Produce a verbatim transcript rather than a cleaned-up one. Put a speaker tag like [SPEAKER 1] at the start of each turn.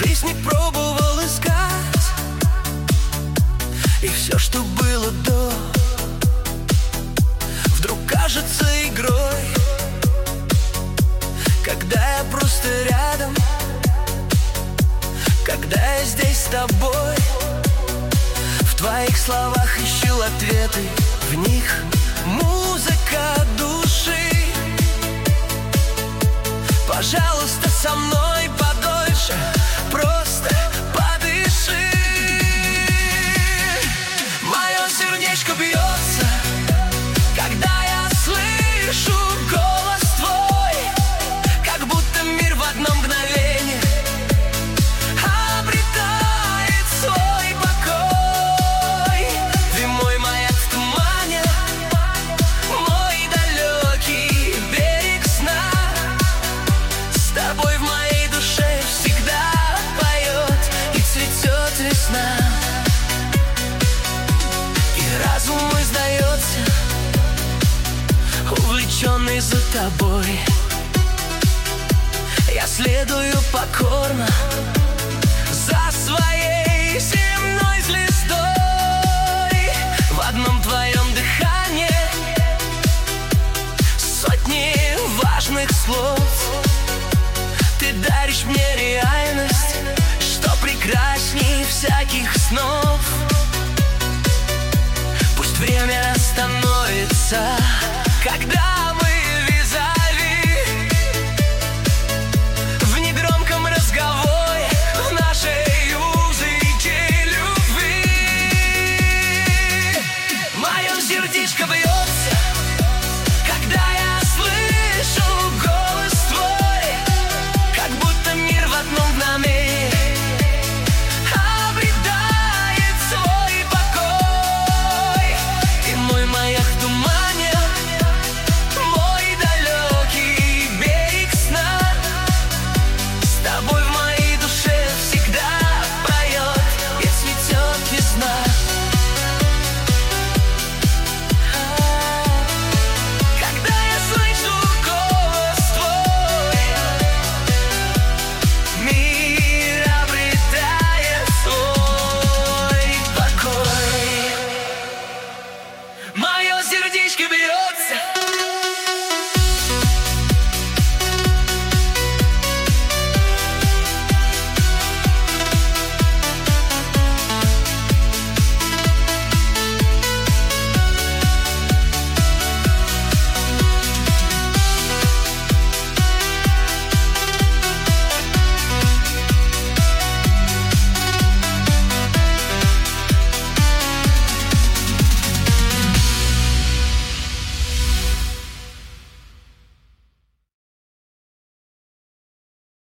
[SPEAKER 1] жизни пробовал искать, и все, что было до, вдруг кажется игрой, когда я просто рядом, когда я здесь с тобой. В твоих словах ищу ответы, в них музыка души. Пожалуйста, со мной подольше, просто подыши. Мое сердечко бьется, когда я слышу голос твой, как будто мир в одно мгновение обретает свой покой. Ты мой маяк в тумане, мой далекий берег сна. С тобой в моей душе всегда поет и цветет весна. И разум мой сдается, увлеченный за тобой. Я следую покорно за своей земной звездой. В одном твоем дыхании сотни важных слов. Ты даришь мне реальность, что прекрасней всяких снов. Пусть время остановится, когда